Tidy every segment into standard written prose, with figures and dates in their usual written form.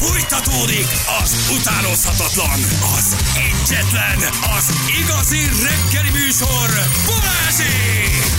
Fújtatódik az utánozhatatlan, az egyetlen, az igazi reggeli műsor, Balázsék!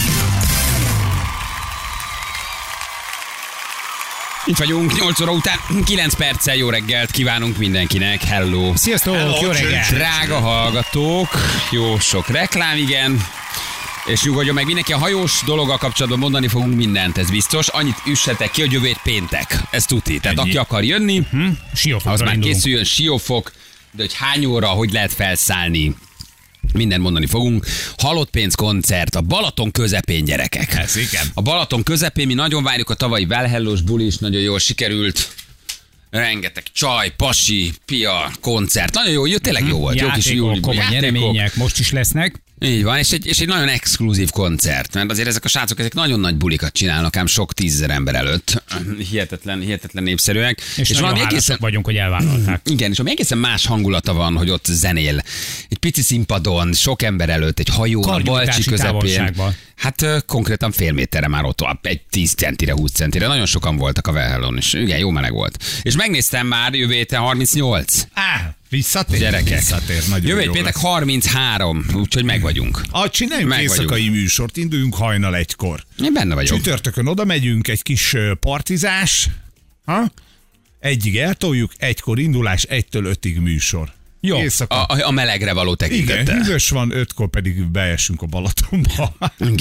Itt vagyunk, 8 óra után, 9 perccel jó reggelt kívánunk mindenkinek. Hello! Sziasztok, jó reggelt! Drága hallgatók, jó sok reklám, igen. És nyugodjon meg mindenki, a hajós dologgal kapcsolatban mondani fogunk mindent, ez biztos. Annyit üssetek ki, hogy jövő hét péntek. Ez tuti. Tehát aki akar jönni, az már készüljön, Siófok, de hogy hány óra, hogy lehet felszállni. Mindent mondani fogunk. Halott pénz koncert a Balaton közepén, gyerekek. Ez igen. A Balaton közepén mi nagyon várjuk, a tavalyi Valhellós buli is nagyon jól sikerült. Rengeteg csaj, pasi, pia, koncert. Nagyon jó, tényleg jó volt. Játékok, komoly nyeremények most is lesznek. Így van, és egy nagyon exkluzív koncert, mert azért ezek a srácok ezek nagyon nagy bulikat csinálnak, ám sok 10 000 ember előtt. Hihetetlen népszerűek. És nagyon hálásak vagyunk, hogy elvállalták. Igen, és ami egészen más hangulata van, hogy ott zenél. Egy pici színpadon, sok ember előtt, egy hajón, a Balcsi közepén. Hát konkrétan fél méterre már ott, egy 10 centire, 20 centire. Nagyon sokan voltak a Valhellón, és igen, jó meleg volt. És megnéztem már jövő héten 38. Visszatér? Gyerekek. Visszatér, nagyon jövő jó péntek lesz. 33, úgyhogy meg vagyunk. Csináljunk éjszakai műsort, induljunk hajnal 1-kor. Én benne vagyok. Csütörtökön oda megyünk, egy kis partizás. Egyig eltoljuk, 1-kor indulás, 1-től 5-ig műsor. Jó, éjszaka. a melegre való tekintettel. Igen, hűvös van, 5-kor pedig beesünk a Balatonba.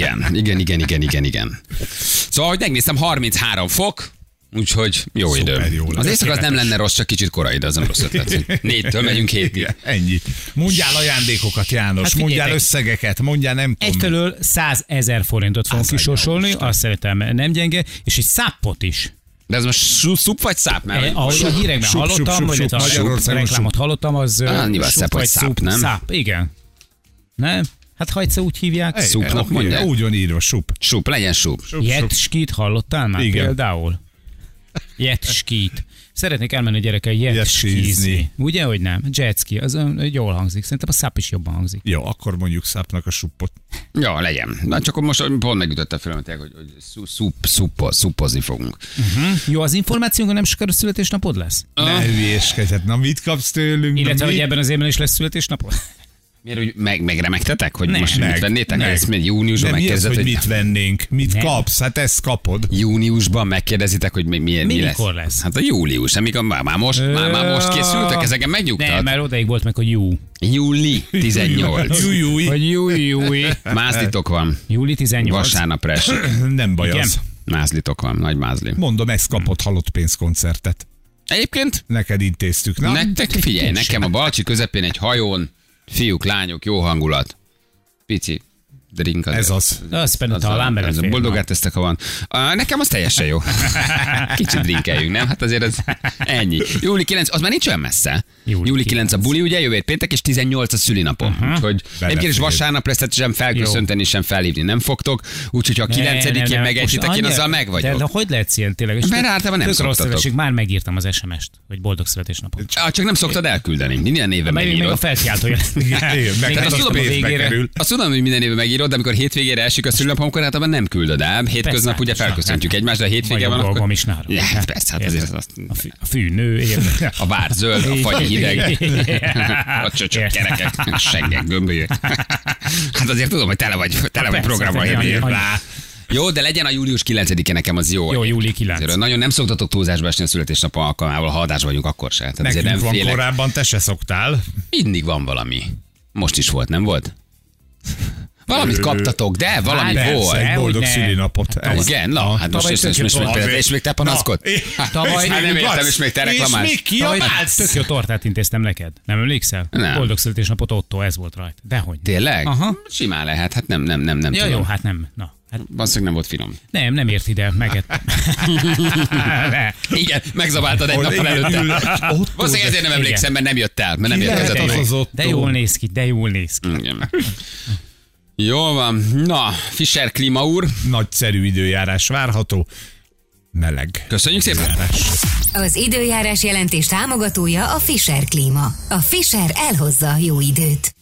Igen. Szóval, hogy megnéztem, 33 fok, úgyhogy jó Szuper, idő. jó lesz. Az éjszaka az nem lenne rossz, csak kicsit korai, de az nem rossz ötlet. 4-től megyünk 7-ig. Ennyi. Mondjál ajándékokat, János, Hát mondjál figyeljetek. összegeket, mondjál nem tudom. Egyfelől 100 000 forintot fogunk kisorsolni, azt szerintem nem gyenge, és egy száppot is. De ez most szup vagy száp? Ahogy a hírekben hallottam, vagy a reklámot hallottam, az nyilván szebb, vagy száp, nem? Száp, igen. Nem? Hát ha egyszer úgy hívják. Szupnak mondják? Úgy van írva, sup. Sup, legyen sup. Jetskit hallottál már Igen. például? Jetskit. Szeretnék elmenni a gyerekkel jetskizni. Ugye, hogy nem? Jetski, az jól hangzik. Szerintem a száp is jobban hangzik. Jó, akkor mondjuk szápnak a suppot. Ja, legyen. Na, csak most pont megütötte a filmet, hogy szuppozni fogunk. Jó, az információnk, nem sokára születésnapod lesz? Ne hülyéskedj, na mit kapsz tőlünk? Illetve, hogy ebben az évben is lesz születésnapod? Miért, hogy megremegtetek, hogy Nem, most mit vennétek? Ezt még júniusban Nem, mi az, megkérdezed, hogy mit vennénk? Mit Nem. kapsz? Hát ezt kapod. Júniusban megkérdezitek, hogy mi lesz? Mikor lesz? Hát a július, amikor már most készültek, ezeken megnyugtat. Nem, mert odaig volt meg, hogy Júli 18. Jújjúj. Hogy júj. Mázlitok van. Júli 18. Vasárnapra es. Nem baj Igen. az. Mázlitok van, nagy mázli. Mondom, ezt kapott halott pénzkoncertet. Egyébként, Neked intéztük. Na, nektek figyelj, nekem a Balcsi közepén egy hajón, fiúk, lányok, jó hangulat. Pici drink. Ez az. Az például talán belefér. Boldogát tesztek, ha van. Nekem az teljesen jó. Kicsit drinkeljünk, nem? Hát azért ez ennyi. Júli 9, az már nincs olyan messze. Júli 9 a buli, ugye, jövő hét péntek, és 18 a szülinapom. Úgyhogy egyébként is vasárnap lesz, tehát sem felköszönteni, sem felhívni nem fogtok. Úgyhogy ha a 9-én megejtitek, én azzal meg vagyok. De hogy lehetsz ilyen tényleg? Mert általában nem szoktatok. Már megírtam az SMS-t, hogy boldog születésnapot. Csak nem szoktad elküldeni. Minden évben Még a megírod. felkiáltója. Azt tudom, hogy minden évben megírod, de amikor hétvégére esik a szülinapom, akkor általában nem küldöd el. Hétköznap ugye felköszöntjük egymást, de a hétvége van, akkor... is nálam. Ja, persze, hát azért azt... A fű nő, érde. A vár zöld, a fagy hideg, a csöcsök kerekek, a seggek gömbölyök. Hát azért tudom, hogy tele vagy programmal jövő. Jó, de legyen a július 9-e, nekem az jó. Jó, júli 9. Azért nagyon nem szoktatok túlzásba esni a születésnap alkalmával, ha adásban vagyunk, akkor se. Tehát azért nekünk nem van félek. korábban, te se szoktál. Mindig van valami. Most is volt, nem volt? Valamit kaptatok, de valami volt. Egy boldog szülinapot. Igen, na, hát most és még te panaszkod? Tavaly Hát nem értem, és még te reklamálsz. És még kiabálsz? Tök jó tortát intéztem neked. Nem emlékszel? Nem. Boldog születésnapot Otto, ez volt rajta. Dehogy. Tényleg? Aha. Simán lehet, hát nem Ja, tudom. jó, hát nem. Na. Hát Valószínűleg nem volt finom. nem ért ide, megettem. Igen, megzabáltad egy nappal előtte. Valószínűleg ezért nem emlékszem, mert nem jött el, mert nem érkezett lehet meg. az Otto? De jól néz ki, de jól néz ki. Igen. Jól van. Na, Fischer Klima úr. Nagyszerű időjárás várható. Meleg. Köszönjük szépen. Időjárás. Az időjárás jelentés támogatója a Fischer Klíma. A Fischer elhozza a jó időt.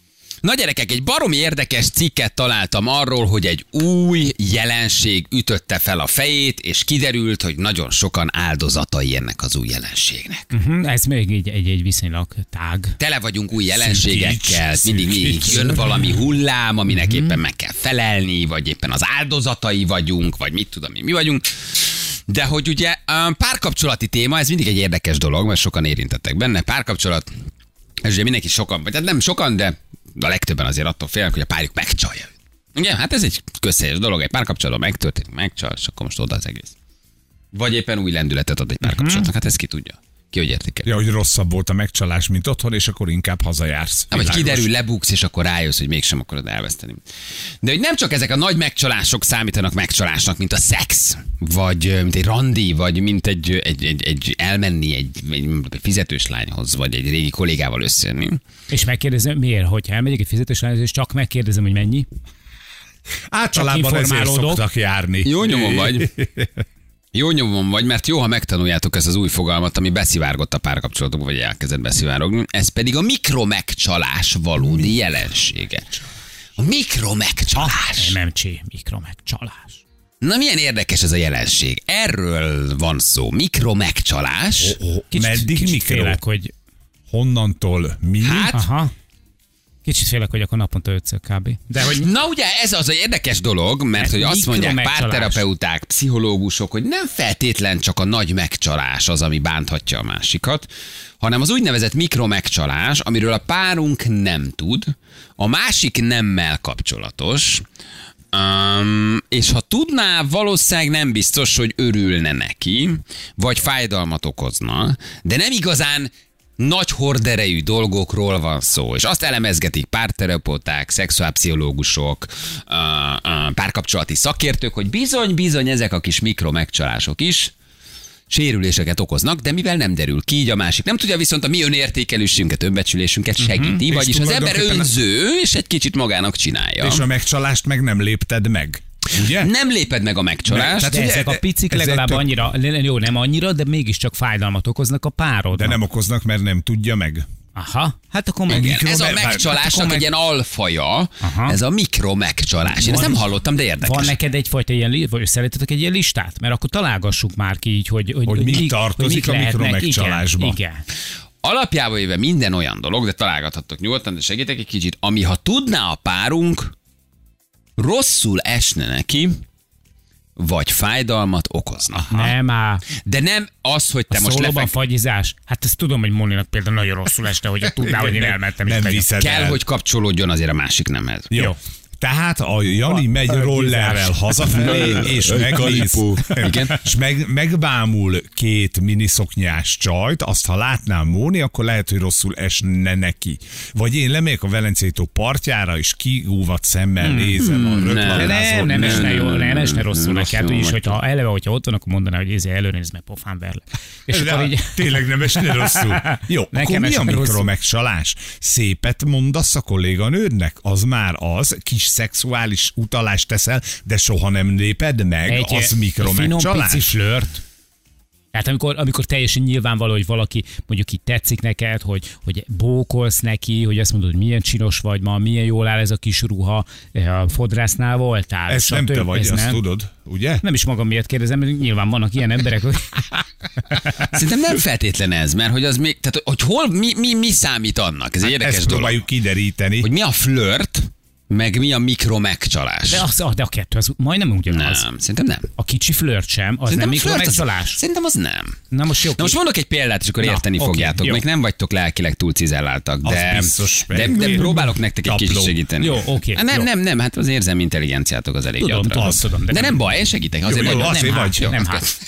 Na gyerekek, egy baromi érdekes cikket találtam arról, hogy egy új jelenség ütötte fel a fejét, és kiderült, hogy nagyon sokan áldozatai ennek az új jelenségnek. Ez még egy viszonylag tág. Tele vagyunk új jelenségekkel, mindig jön valami hullám, aminek éppen meg kell felelni, vagy éppen az áldozatai vagyunk, vagy mit tudom mi vagyunk. De hogy ugye párkapcsolati téma, ez mindig egy érdekes dolog, mert sokan érintettek benne. Párkapcsolat, és ugye mindenki sokan, vagy hát nem sokan, de a legtöbben azért attól félnek, hogy a párjuk megcsalja. Ugye? Hát ez egy közhelyes dolog, egy párkapcsolatban megtörténik, megcsal, és akkor most oda az egész. Vagy éppen új lendületet ad egy párkapcsolatnak, hát ezt ki tudja. Ki hogy értékel. Ja, hogy rosszabb volt a megcsalás, mint otthon, és akkor inkább hazajársz. Vagy kiderül, lebuksz, és akkor rájössz, hogy mégsem akarod elveszteni. De hogy nem csak ezek a nagy megcsalások számítanak megcsalásnak, mint a szex, vagy mint egy randi, vagy mint egy elmenni egy fizetős lányhoz, vagy egy régi kollégával összejönni. És megkérdezem, miért? Hogyha elmegyek egy fizetős lányhoz, és csak megkérdezem, hogy mennyi? Általában ezért szoktak járni. Jó nyomon vagy. Jó nyomon vagy, mert jó, ha megtanuljátok ezt az új fogalmat, ami beszivárgott a párkapcsolatokba, vagy elkezdett beszivárogni. Ez pedig a mikromegcsalás valódi jelensége. A mikromegcsalás. Mikromegcsalás. Na milyen érdekes ez a jelenség. Erről van szó. Mikromegcsalás. Meddig mikro? Félek, hogy... Honnantól mi? Hát... Aha. Kicsit félek, hogy akkor naponta 5-ször kb. De hogy... Na ugye ez az érdekes dolog, mert hogy azt mondják párterapeuták, pszichológusok, hogy nem feltétlen csak a nagy megcsalás az, ami bánthatja a másikat, hanem az úgynevezett mikromegcsalás, amiről a párunk nem tud, a másik nemmel kapcsolatos, és ha tudná, valószínűleg nem biztos, hogy örülne neki, vagy fájdalmat okozna, de nem igazán nagy horderejű dolgokról van szó, és azt elemezgetik párterapeuták, szexuálpszichológusok, párkapcsolati szakértők, hogy bizony ezek a kis mikromegcsalások is sérüléseket okoznak, de mivel nem derül ki, így a másik nem tudja, viszont a mi önértékelésünket, önbecsülésünket segíti, vagyis az ember önző, és egy kicsit magának csinálja. És a megcsalást meg nem lépted meg. Ugye? Nem léped meg a megcsalást. De ezek a picik legalább annyira, jó, nem annyira, de mégiscsak fájdalmat okoznak a párodnak. De nem okoznak, mert nem tudja meg. Aha, hát akkor meg... Igen, ez a megcsalásnak egy ilyen alfaja, ez a mikromegcsalás. Én ezt nem hallottam, de érdekes. Van neked egyfajta ilyen, vagy összeállítotok egy ilyen listát? Mert akkor találgassuk már ki így, hogy mi tartozik a mikromegcsalásba. Igen. Alapjában éve minden olyan dolog, de találgathatok nyugodtan, de segítek egy kicsit, ami ha tudná a párunk, rosszul esne neki, vagy fájdalmat okozna. Nem áll. De nem az, hogy te most lefeküdsz. Fagyizás. Hát ezt tudom, hogy Moninak például nagyon rosszul este, hogy tudná, hogy én elmentem. Nem viszed el. Kell, hogy kapcsolódjon azért a másik nemhez. Jó. Tehát a Jani megy rollerrel hazafelé, és megnéz, és megbámul két miniszoknyás csajt, azt ha látnám Móni, akkor lehet, hogy rosszul esne neki. Vagy én lemegyek a Velencei tó partjára, és kigúvat szemmel nézem a rögladázó. Nem esne rosszul neki. Hát úgyis, hogyha ott van, akkor mondaná, hogy előre nézd, mert pofán verle. És akkor így... Tényleg nem esne rosszul. Jó, akkor mi a mikromegcsalás? Szépet mondasz a kolléganődnek? Az már az, kis szexuális utalást teszel, de soha nem léped meg, az mikromegcsalás. Finom pici flört. Tehát amikor teljesen nyilvánvaló, hogy valaki mondjuk így tetszik neked, hogy bókolsz neki, hogy azt mondod, hogy milyen csinos vagy ma, milyen jól áll ez a kis ruha, a fodrásznál voltál. Ez nem te vagy, azt tudod, ugye? Nem is magam miatt kérdezem, mert nyilván vannak ilyen emberek, hogy... Szerintem nem feltétlen ez, mert hogy az még, tehát hogy hol, mi számít annak? Ez egy érdekes dolog. Próbáljuk kideríteni. Hogy mi a flört, meg mi a mikromegcsalás. De a kettő az majdnem ugyanaz. Nem, szerintem nem. A kicsi flört sem, az nem mikromegcsalás. Szerintem az nem. Na most mondok egy példát, és akkor érteni fogjátok. Még nem vagytok lelkileg túl cizelláltak, de próbálok nektek egy kicsit segíteni. Jó, oké. Nem, hát az érzelmi intelligenciátok az elég gyatra. Tudom. De nem baj, én segítek. Azért vagy. Nem.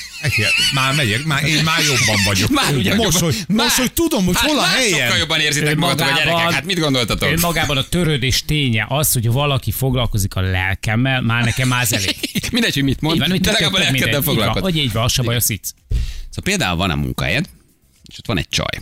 Már megyek, én már jobban vagyok. Most, hogy tudom, hogy hol a helyem. Sokkal jobban érzitek magatok a gyerekek, hát mit gondoltatok? Önmagában a törődés ténye az, hogy valaki foglalkozik a lelkemmel, már nekem az elég. Mindegy, hogy mit mond, de legalább a lelkeddel foglalkozik. Hogy így van, az se baj, a szic. Szóval például van a munkahelyed, és ott van egy csaj.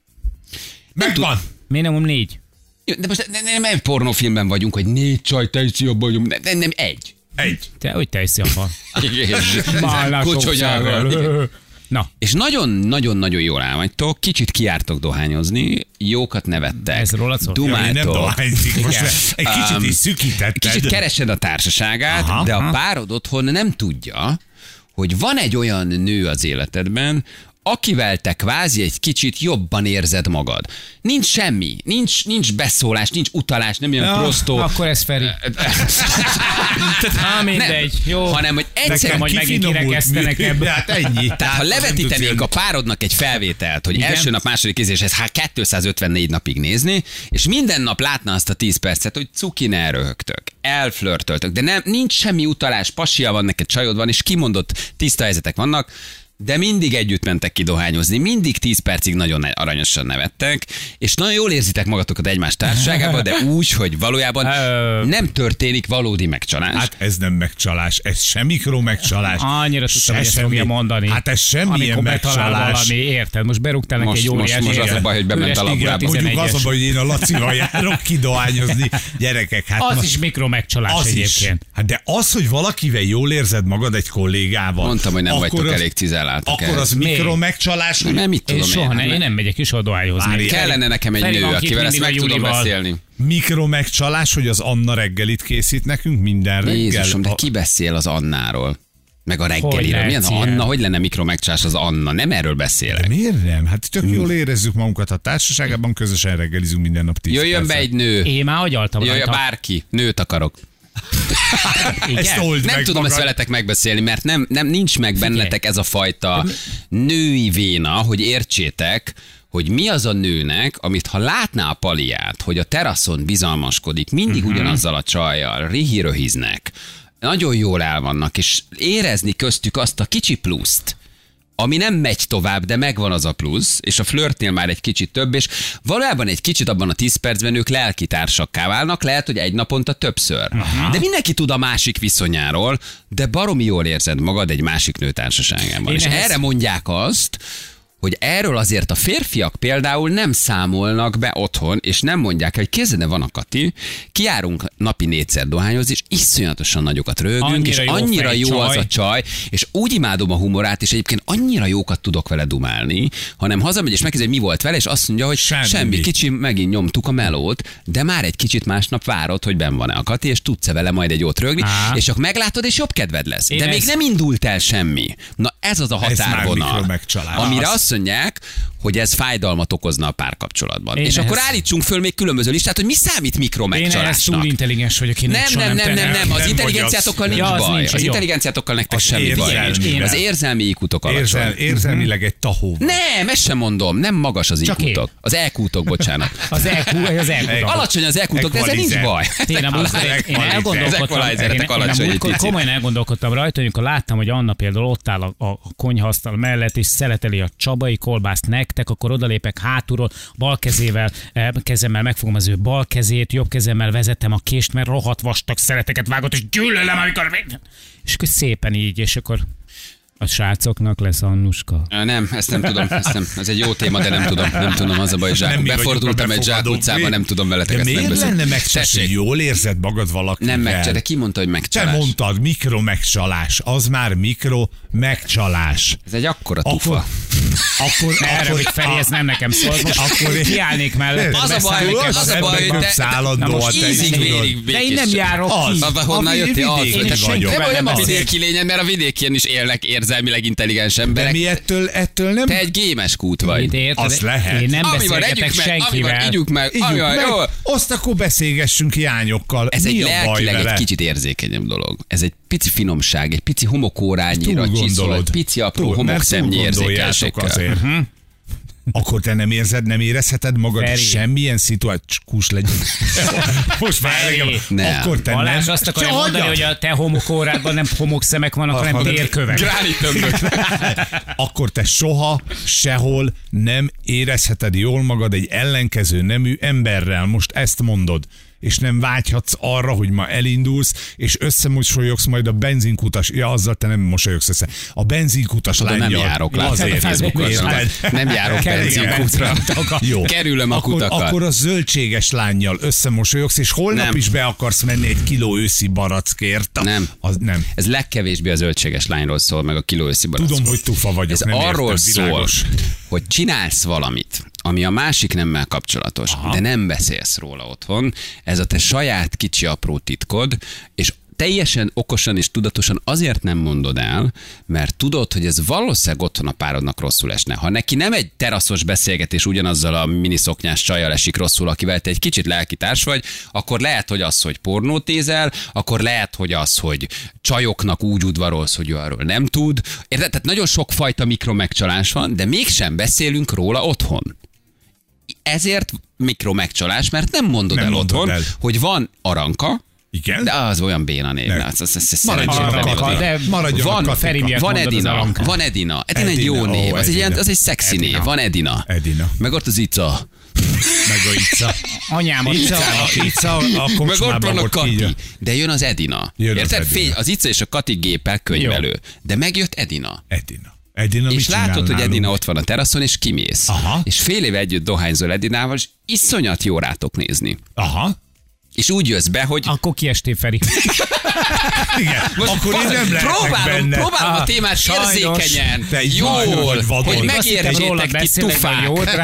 Megvan. Miért nem 4? De most nem pornófilmben vagyunk, hogy 4 csaj teszi abban, nem egy. Te, hogy te eszi a fal. Kocsonyával. Na. És nagyon-nagyon-nagyon jól áll vagytok, kicsit kiártok dohányozni, jókat nevettek. Ez rólad szól? Jaj, nem Dumáltok. dohányzik, most egy kicsit is szükítetted. Kicsit keresed a társaságát, Aha, de a aha. párod otthon nem tudja, hogy van egy olyan nő az életedben, akivel te kvázi egy kicsit jobban érzed magad. Nincs semmi, nincs beszólás, nincs utalás, nem ilyen prostó. Akkor ez Feri. Mindegy, jó. Hanem, hogy egyszer Nekem, hogy megint kirekesztenek ebből. Hát ennyi. Tehát ha levetítenénk a párodnak egy felvételt, hogy Igen. első nap, második kézéshez 254 napig nézni, és minden nap látna azt a 10 percet, hogy cukin röhögtök, elflörtöltök, de nincs semmi utalás, pasia van neked, csajod van, és kimondott tiszta helyzetek vannak, de mindig együtt mentek ki dohányozni, mindig 10 percig nagyon aranyosan nevettek, és nagyon jól érzitek magatokat egymás társaságában, de úgy, hogy valójában nem történik valódi megcsalás. Hát ez nem megcsalás, ez sem mikro megcsalás. Annyira tudtam, hogy ezt semmi. fogja mondani. Hát ez semmilyen amikor betalál megcsalás. valami, érted? Most berúgtál neki egy óriási. most az a baj, hogy bement a labdába. Mondjuk az a baj, hogy én a Lacival járok kidohányozni. Gyerekek, hát Az ma- is mikromegcsalás az is. egyébként. Hát de az, hogy valakivel jól érzed magad egy kollégával. Mondtam, hogy nem akkor vagytok az- elég cizelláltak Akkor ehhez. az mikro megcsalás, hogy Nem, mit Én tudom soha én. én nem megyek is oda dohányozni. Várj, Kellene nekem egy Feri nő, van kint akivel ezt mindig meg a tudom Julival. beszélni. mikro megcsalás, hogy az Anna reggelit készít nekünk minden reggel. Jézusom, de ki beszél az Annáról? Meg a reggeliről. lehet Milyen ilyen? Anna? Hogy lenne mikromegcsás az Anna? Nem erről beszélek. Miért nem? Hát tök jól érezzük magunkat a társaságában, közösen reggelizünk minden nap 10 Jöjjön be percet. egy nő. Én már agyaltam Jöjjön rajta. bárki. Nőt akarok. Ezt old Nem meg tudom magad. ezt veletek megbeszélni, mert nem nincs meg bennetek ez a fajta női véna, hogy értsétek, hogy mi az a nőnek, amit ha látná a Paliát, hogy a teraszon bizalmaskodik, mindig ugyanazzal a csajjal, rihiröhiznek, nagyon jól el vannak, és érezni köztük azt a kicsi pluszt, ami nem megy tovább, de megvan az a plusz, és a flörtnél már egy kicsit több, és valójában egy kicsit abban a 10 percben ők lelkitársakká válnak, lehet, hogy egy naponta többször. De mindenki tud a másik viszonyáról, de baromi jól érzed magad egy másik nő társaságában. Én És ehhez- erre mondják azt, hogy erről azért a férfiak például nem számolnak be otthon, és nem mondják, hogy kézede van a Kati, kijárunk napi 4-szer dohányozni, és iszonyatosan nagyokat röhögünk, Annyira és jó annyira fej jó az csaj. a csaj, és úgy imádom a humorát, és egyébként annyira jókat tudok vele dumálni, hanem hazamegy, és megkérdezi, hogy mi volt vele, és azt mondja, hogy semmi kicsi, megint nyomtuk a melót, de már egy kicsit másnap várod, hogy benn van-e a Kati, és tudsz-e vele majd egy jót rögni, Á. és csak meglátod, és jobb kedved lesz. Én De még ezt- nem indult el semmi. Na ez az a Ez már határvonal, mikromegcsalás. amire Az. azt mondják, hogy ez fájdalmat okozna a párkapcsolatban. Én És akkor ehhez- állítsunk föl még különböző listát, hogy mi számít Én ehhez túl mikromegcsalásnak. intelligens vagyok. Én Nem, soha nem, nem, nem, tennék. nem, az Nem intelligenciátokkal vagy nincs az. Ja, az baj. nincs, Az jó. intelligenciátokkal nektek Az semmi baj. érzelmivel. Az érzelmi IQ-tok alacsony. Érzelmileg egy tahó. Nem, ezt sem mondom, nem magas az Csak IQ-tok. Az EQ-tok, bocsánat. Az EQ. Alacsony az EQ-tok, de ezzel nincs Equalizer. baj. Én a múltkor én elgondolkodtam, Equalizertek alacsony egy picit. komolyan elgondolkodtam rajta, amikor láttam, hogy Anna például ott áll a konyhasztal mellett, és szeleteli a csabai kolbászt nektek, akkor odalépek hátulról, bal kezemmel megfogom az ő bal kezét, jobb kezemmel vezetem a kést, mert rohadt vastag szeleteket vágott, és gyűlölöm, amikor... És akkor szépen így, és akkor a srácoknak lesz Annuska. Nem, ezt nem tudom. Ez egy jó téma, de nem tudom. Az a baj, Nem Zsák. mi vagyunk Befordultam a egy befogadók. zsákutcába, nem tudom veletek De ezt miért megbeszélni. lenne megcsalás, hogy Tessék, jól érzed magad valakivel? nem megcsalás, de ki mondta, hogy Te megcsalás? mondtad, mikro megcsalás. Az már mikro megcsalás. Ez egy akkora tufa. Akkor Erre, hogy Feri, ez nem nekem szól. Most Akkor- kiállnék mellett. Az a baj, hogy Na most ízig-vérig De én nem járok Az. ki. Abba honnan A jöttél? Az, vidéki hogy vagyok. nem a Az. vidéki lényed, mert a vidékien is élnek érzelmileg intelligens De emberek. mi ettől nem... Te egy gémes kút vagy. Érted? Az lehet. Én nem Amivel beszélgetek együk meg, amivel senkivel. ígyuk meg, Ígyjuk amivel meg, jó. azt akkor beszélgessünk hiányokkal. Ez egy Mi a baj lelkileg vele? egy kicsit érzékenyebb dolog. Ez egy pici finomság, egy pici homokórányira Túl csiszol, gondolod. egy pici apró Mert túl homokszemnyi gondoljátok érzékenységgel. azért. Akkor te nem érezheted magad Feri. semmilyen szituációs legyen. Most már Feri. engem. Nem. Akkor te Balázs nem. azt akarja Csak mondani, hagyjad. hogy a te homokórádban nem homokszemek vannak, hanem hanem térkövek. Gránitömbök. Akkor te soha, sehol nem érezheted jól magad egy ellenkező nemű emberrel. Most ezt mondod. és nem vágyhatsz arra, hogy ma elindulsz, és összemosolyogsz majd a benzinkutas, azzal te nem mosolyogsz össze. A benzinkutas lányjal. Nem járok, azért nem járok benzinkútra. Jó. Kerülöm a kutakat. Akkor a zöldséges lányjal összemosolyogsz, és holnap is be akarsz menni egy kiló őszi barackért. Nem. Ez legkevésbé a zöldséges lányról szól, meg a kiló őszi barackról. Tudom, hogy tufa vagyok. Ez arról szól, hogy csinálsz valamit, ami a másik nemmel kapcsolatos, de nem beszélsz róla otthon. Ez a te saját kicsi apró titkod, és teljesen okosan és tudatosan azért nem mondod el, mert tudod, hogy ez valószínűleg otthon a párodnak rosszul esne. Ha neki nem egy teraszos beszélgetés ugyanazzal a miniszoknyás csajjal esik rosszul, akivel te egy kicsit lelkitárs vagy, akkor lehet, hogy az, hogy pornót nézel, akkor lehet, hogy az, hogy csajoknak úgy udvarolsz, hogy ő arról nem tud. Érted? Tehát nagyon sokfajta mikromegcsalás van, de mégsem beszélünk róla otthon. Ezért mikromegcsalás, mert nem mondod el otthon, hogy van Aranka. Igen? De az olyan béna név. Maradjon Feri miatt van Edina. Van Edina. Edina egy jó név. Az egy szexi név. Van Edina. Meg ott az Ica. Meg a Ica. Anyám, a Ica a meg ott van a Kati. De jön az Edina. Érted? Az Ica és a Kati géppel könyvelő. De megjött Edina. Edina és látod, hogy Edina ott van a teraszon, és kimész. Aha. És fél éve együtt dohányzol Edinával, és iszonyat jó rátok nézni. Aha. És úgy jössz be, hogy... Akkor kiestél, Feri. Igen, most akkor én nem lehetek benne. Próbálom a témát érzékenyen, jól, hogy megértsétek ti tufák.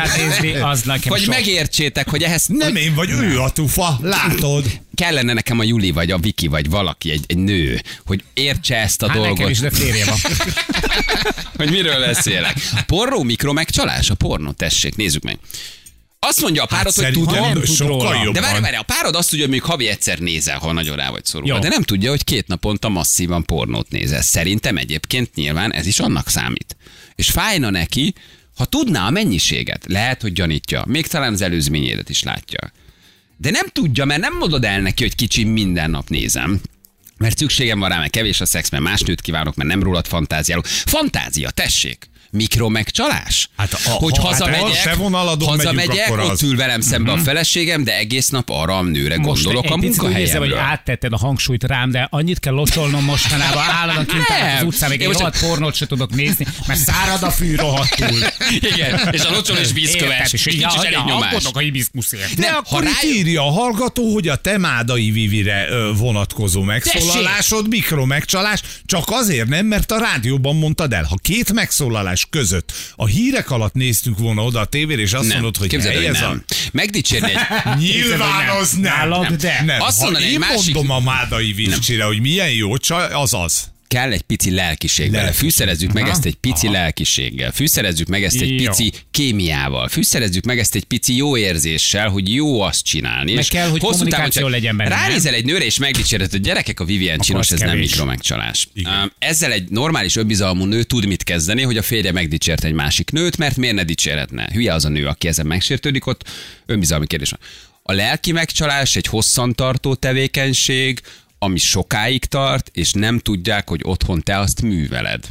Hogy megértsétek, hogy ehhez... Nem én vagy, ő a tufa, látod. Kellene nekem a Juli, vagy a Viki, vagy valaki, egy nő, hogy értse ezt a dolgot. Nekem is, de férje van. Hogy miről beszélek. A pornó mikromegcsalás? A pornó, tessék, nézzük meg. Azt mondja a párod, hogy tudom, de várj, a párod azt tudja, hogy még havi egyszer nézel, ha nagyon rá vagy szorulva. De nem tudja, hogy 2 naponta masszívan pornót nézel. Szerintem egyébként nyilván ez is annak számít. És fájna neki, ha tudná a mennyiséget. Lehet, hogy gyanítja. Még talán az előzményédet is látja. De nem tudja, mert nem mondod el neki, hogy kicsi, minden nap nézem. Mert szükségem van rá, mert kevés a szex, mert más nőt kívánok, mert nem rólad fantáziálok. Fantázia, tessék! Mikromegcsalás? Hogy hazamegyek, ott ül velem szembe a feleségem, de egész nap arra a nőre gondolok a munkahelyemről. Hogy áttetted a hangsúlyt rám, de annyit kell locsolnom mostanában, állandóan kint az utcán, még egy rohadt pornót se tudok nézni, mert szárad a fű rohadtul. Igen, és a locsolás vízköves, és nincs is elég nyomás. De akkor itt írja a hallgató, hogy a te Mádai Vivire vonatkozó megszólalásod mikromegcsalás, csak azért nem, mert a rádióban mondtad el. Ha 2 megszólalás között a hírek alatt néztünk volna oda a tévére, és azt mondod, hogy ez a... Megdicsérni egy... Nyilván az nem. Nem. Azt ha én mondom a Mádai Vivicsire, hogy milyen jó csaj, az. Kell egy pici lelkiség vele. Fűszerezzük meg ezt egy pici lelkiséggel. Fűszerezzük meg ezt egy pici kémiával. Fűszerezzük meg ezt egy pici jó érzéssel, hogy jó azt csinálni. Meg kell, hogy kommunikáció legyen benne. Ránézel egy nőre, és megdicséred, hogy gyerekek, a Vivien csinos, ez nem mikromegcsalás. Ezzel egy normális önbizalmú nő tud mit kezdeni, hogy a férje megdicsért egy másik nőt, mert miért ne dicsérhetne? Hülye az a nő, aki ezen megsértődik, ott önbizalmi kérdés van. A lelki megcsalás egy hosszantartó tevékenység, ami sokáig tart, és nem tudják, hogy otthon te azt műveled.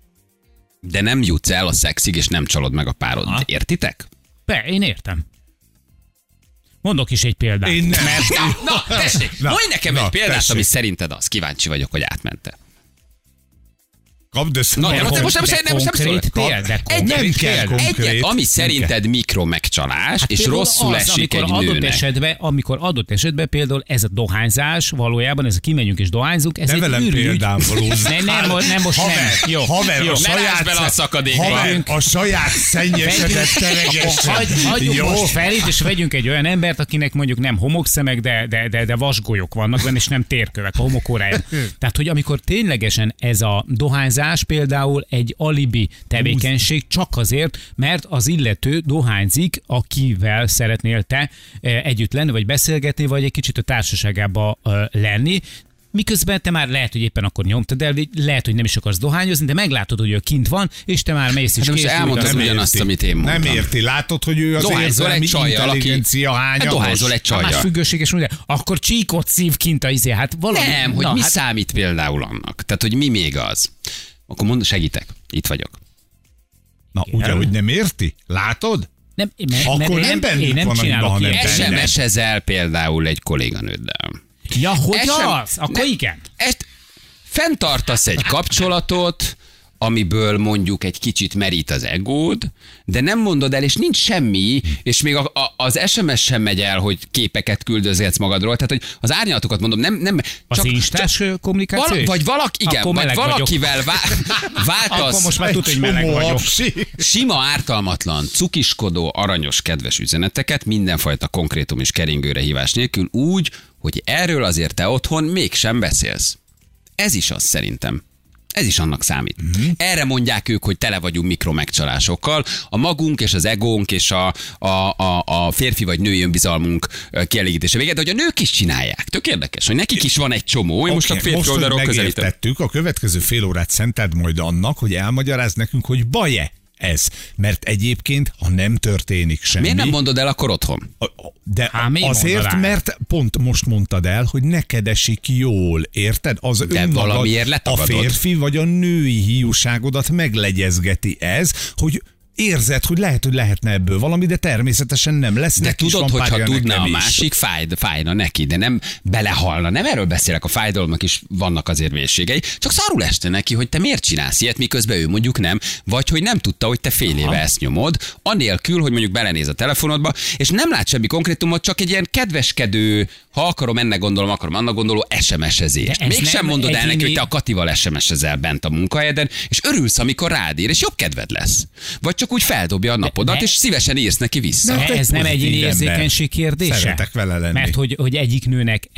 De nem jutsz el a szexig, és nem csalod meg a párod. Értitek? Én értem. Mondok is egy példát. Én nem. Na, tessék, mondj nekem egy példát, ami szerinted az. Kíváncsi vagyok, hogy átmente. Kapd össze. Egyet, ami szerinted mikromegcsalás, és rosszul esik egy nőnek. Amikor adott esetben például ez a dohányzás, valójában ez a kimegyünk és dohányzunk, ez egy ürügy. Nem, most nem. Jó, haver, a saját szennyesedet teregessen. Hagyjuk most Ferit, és vegyünk egy olyan embert, akinek mondjuk nem homokszemek, de vasgolyok vannak benne, és nem térkövek a homokóráján. Tehát, hogy amikor ténylegesen ez a dohányzás például egy alibi tevékenység csak azért, mert az illető dohányzik, akivel szeretnél te együtt lenni, vagy beszélgetni, vagy egy kicsit a társaságába lenni. Miközben te már lehet, hogy éppen akkor nyomtad el, lehet, hogy nem is akarsz dohányozni, de meglátod, hogy ő kint van, és te már mész is készül. Most elmondtad ugyanazt, amit én mondtam. Nem érti, látod, hogy ő az érzelmi intelligencia hányagos. Dohányzol egy csajjal. Más függőséges, akkor csíkot szív kint a izé. Hát valami. Nem, hogy mi számít például annak? Tehát, hogy mi még az? Akkor segítek, itt vagyok. Na, ugye, hogy nem érti? Látod? Akkor nem bennük van, csinálok hanem ilyet. benne. SMS-ezel például egy kolléganőddel. Ja, hogy SM az? Akkor igen. Fenntartasz egy kapcsolatot, amiből mondjuk egy kicsit merít az egód, de nem mondod el, és nincs semmi, és még az SMS sem megy el, hogy képeket küldözgetsz magadról, tehát hogy az árnyalatokat mondom, nem Az instás kommunikáció? vagy valaki, igen, Akkor vagy valakivel váltasz. Akkor most már tudod, hogy meleg vagyok. Sima, ártalmatlan, cukiskodó, aranyos, kedves üzeneteket, mindenfajta konkrétum és keringőre hívás nélkül úgy, hogy erről azért te otthon mégsem beszélsz. Ez is az szerintem. Ez is annak számít. Erre mondják ők, hogy tele vagyunk mikromegcsalásokkal. A magunk és az egónk és a férfi vagy női önbizalmunk kielégítése véget, de hogy a nők is csinálják. Tök érdekes, hogy nekik is van egy csomó. Én most a férfi oldalról közelítem. Megértettük, a következő fél órát szenteld majd annak, hogy elmagyaráz nekünk, hogy baj-e ez. Mert egyébként, ha nem történik semmi... Miért nem mondod el akkor otthon? De azért, mert pont most mondtad el, hogy neked esik jól, érted? Az de valamiért letagadod. A férfi vagy a női hiúságodat meglegyezgeti ez, hogy érzed, hogy lehetne ebből valami, de természetesen nem lesz. De tudod, hogyha tudna a másik, fájna neki, de nem belehalna. Nem erről beszélek, a fájdalomnak is vannak azért vészségei. Csak szarul este neki, hogy te miért csinálsz ilyet, miközben ő mondjuk nem, vagy hogy nem tudta, hogy te fél éve ezt nyomod, anélkül, hogy mondjuk belenéz a telefonodba, és nem lát semmi konkrétumot, csak egy ilyen kedveskedő, ha akarom, ennek gondolom, akarom, annak gondoló SMS-ezést. Mégsem mondod el neki, hogy te a Katival SMS-ezel bent a munkahelyeden, és örülsz, amikor rád ír, és jobb kedved lesz. Vagy csak úgy feldobja a napodat, és szívesen írsz neki vissza. De ez nem egyéni érzékenység kérdése? Szeretek vele lenni. Mert hogy egyik nőnek